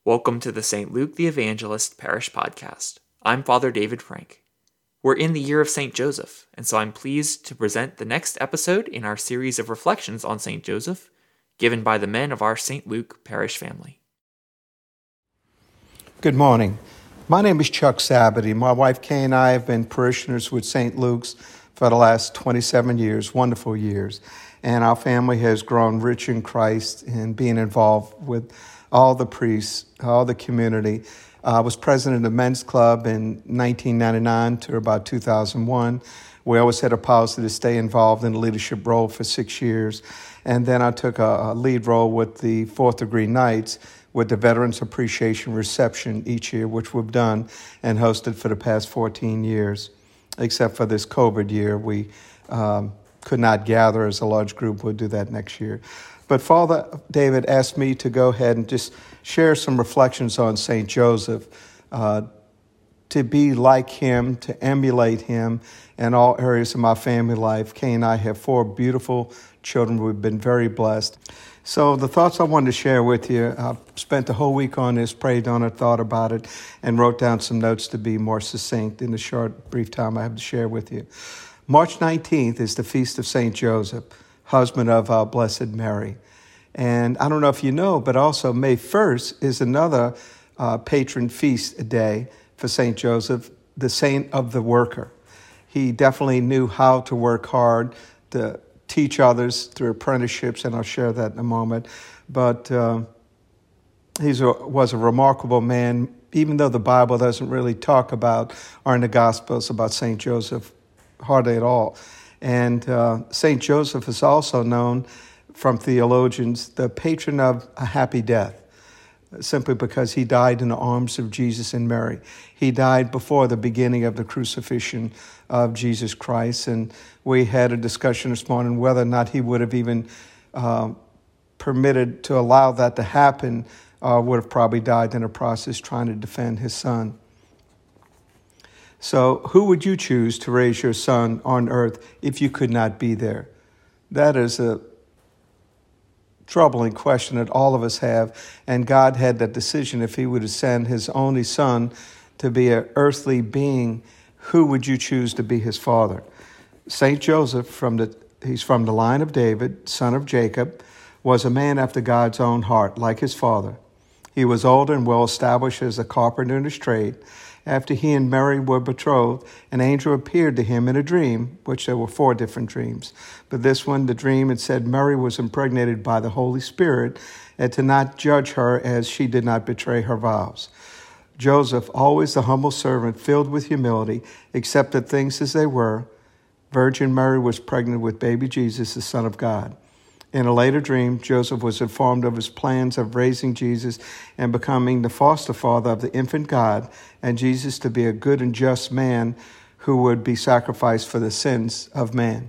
Welcome to the St. Luke the Evangelist Parish Podcast. I'm Father David Frank. We're in the year of St. Joseph, and so I'm pleased to present the next episode in our series of reflections on St. Joseph, given by the men of our St. Luke parish family. Good morning. My name is Chuck Sabbaty. My wife Kay and I have been parishioners with St. Luke's for the last 27 years, wonderful years. And our family has grown rich in Christ and being involved with all the priests, all the community. I was president of the men's club in 1999 to about 2001. We always had a policy to stay involved in the leadership role for 6 years. And then I took a lead role with the Fourth Degree Knights with the Veterans Appreciation Reception each year, which we've done and hosted for the past 14 years. Except for this COVID year, we could not gather as a large group. We'll do that next year. But Father David asked me to go ahead and just share some reflections on St. Joseph, to be like him, to emulate him in all areas of my family life. Kay and I have 4 beautiful children. We've been very blessed. So the thoughts I wanted to share with you, I spent the whole week on this, prayed on it, thought about it, and wrote down some notes to be more succinct in the short, brief time I have to share with you. March 19th is the Feast of St. Joseph, husband of our Blessed Mary. And I don't know if you know, but also May 1st is another patron feast day for St. Joseph, the saint of the worker. He definitely knew how to work hard, to teach others through apprenticeships, and I'll share that in a moment. But he was a remarkable man, even though the Bible doesn't really talk about, or in the Gospels, about St. Joseph, hardly at all. And St. Joseph is also known from theologians, the patron of a happy death, simply because he died in the arms of Jesus and Mary. He died before the beginning of the crucifixion of Jesus Christ, and we had a discussion this morning whether or not he would have even permitted to allow that to happen, would have probably died in the process trying to defend his son. So who would you choose to raise your son on earth if you could not be there? That is a troubling question that all of us have, and God had that decision. If he would have sent his only son to be an earthly being, who would you choose to be his father? St. Joseph, he's from the line of David, son of Jacob, was a man after God's own heart, like his father. He was older and well established as a carpenter in his trade. After he and Mary were betrothed, an angel appeared to him in a dream, which there were 4 different dreams. But this one, the dream, it said Mary was impregnated by the Holy Spirit, and to not judge her as she did not betray her vows. Joseph, always the humble servant, filled with humility, accepted things as they were. Virgin Mary was pregnant with baby Jesus, the Son of God. In a later dream, Joseph was informed of his plans of raising Jesus and becoming the foster father of the infant God, and Jesus to be a good and just man who would be sacrificed for the sins of man.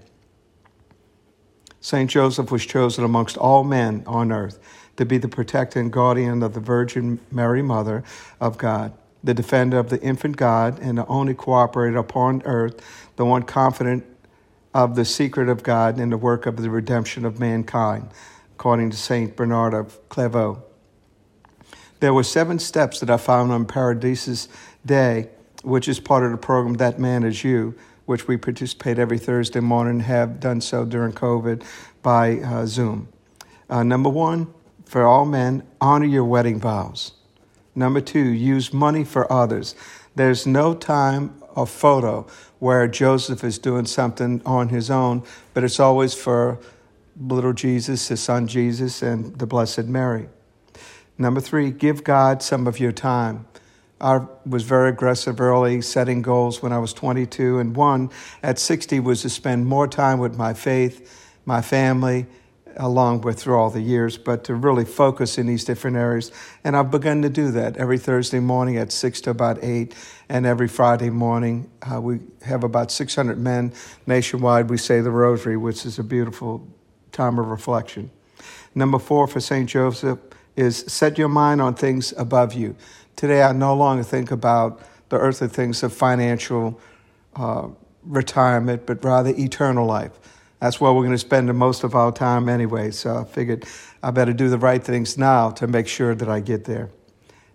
St. Joseph was chosen amongst all men on earth to be the protector and guardian of the Virgin Mary, Mother of God, the defender of the infant God, and the only cooperator upon earth, the one confident of the secret of God and the work of the redemption of mankind, according to St. Bernard of Clairvaux. There were 7 steps that I found on Paradisus Day, which is part of the program That Man Is You, which we participate every Thursday morning, have done so during COVID by Zoom. Number 1, for all men, honor your wedding vows. Number 2, use money for others. There's no time or photo where Joseph is doing something on his own, but it's always for little Jesus, his son Jesus, and the Blessed Mary. Number 3, give God some of your time. I was very aggressive early, setting goals when I was 22, and one at 60 was to spend more time with my faith, my family, along with through all the years, but to really focus in these different areas. And I've begun to do that every Thursday morning at 6 to about 8, and every Friday morning. We have about 600 men nationwide. We say the Rosary, which is a beautiful time of reflection. Number 4 for St. Joseph is set your mind on things above you. Today, I no longer think about the earthly things of financial retirement, but rather eternal life. That's where we're going to spend the most of our time anyway. So I figured I better do the right things now to make sure that I get there.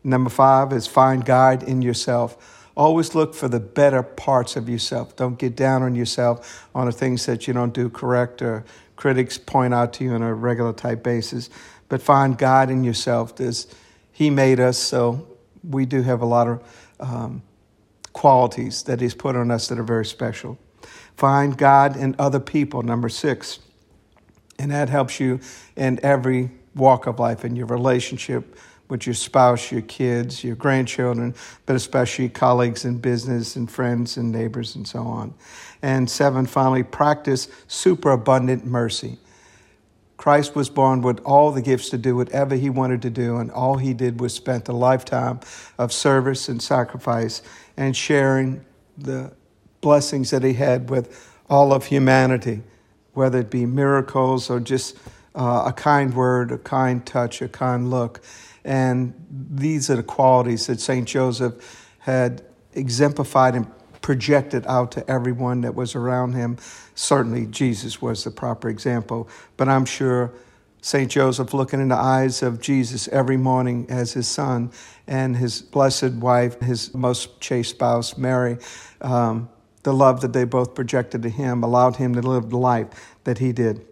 Number 5 is find God in yourself. Always look for the better parts of yourself. Don't get down on yourself on the things that you don't do correct or critics point out to you on a regular type basis. But find God in yourself. He made us, so we do have a lot of qualities that He's put on us that are very special. Find God in other people, number 6. And that helps you in every walk of life, in your relationship with your spouse, your kids, your grandchildren, but especially colleagues in business and friends and neighbors and so on. And 7, finally, practice superabundant mercy. Christ was born with all the gifts to do whatever He wanted to do, and all He did was spent a lifetime of service and sacrifice and sharing the blessings that He had with all of humanity, whether it be miracles or just a kind word, a kind touch, a kind look. And these are the qualities that St. Joseph had exemplified and projected out to everyone that was around him. Certainly Jesus was the proper example, but I'm sure St. Joseph, looking in the eyes of Jesus every morning as his son and his blessed wife, his most chaste spouse, Mary, the love that they both projected to him allowed him to live the life that he did.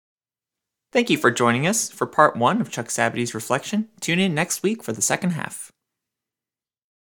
Thank you for joining us for part 1 of Chuck Sabady's reflection. Tune in next week for the second half.